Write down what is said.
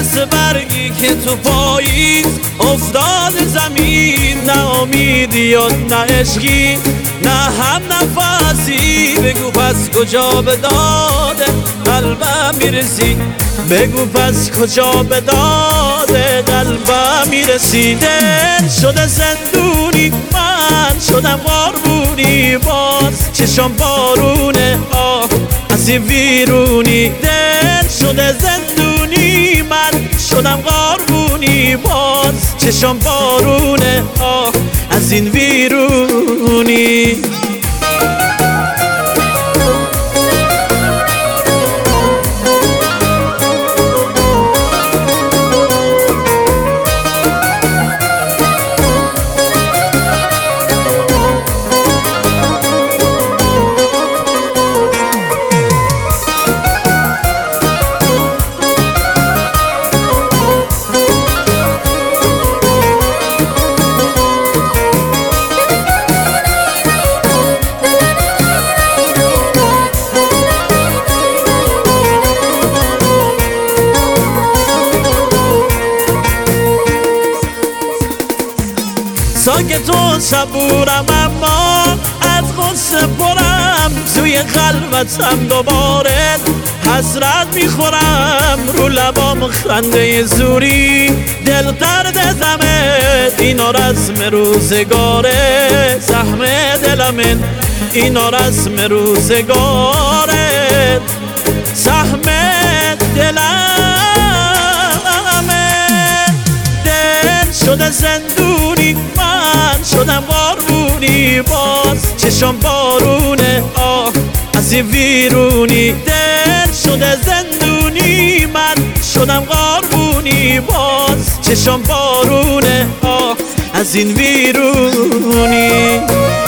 مثل برگی که تو پاییز افتاد زمین، نه امیدی و نه عشقی نه هم نفسی. بگو پس کجا به داد قلبم میرسی، بگو پس کجا به داد قلبم میرسی. دل شده زندونی، من شدم قاربونی، باز چشم بارونه آه از این ویرونی. دل شده زندونی، من شدم قاربونی، باز چشم بارونه آه از این ویرونی. ساکت و صبورم اما از غصه پرم، توی قلبتم دوباره حسرت میخورم. رو لبام خنده زوری دل درد زمه، اینا رسم روزگاره زحم دلمن، اینا رسم روزگاره زحم دلمن. دل شده زندونی، من شدم قاربونی، باز چشم بارونه آه از این ویرونی. دل شده زندونی، من شدم قاربونی، باز چشم بارونه آه از این ویرونی.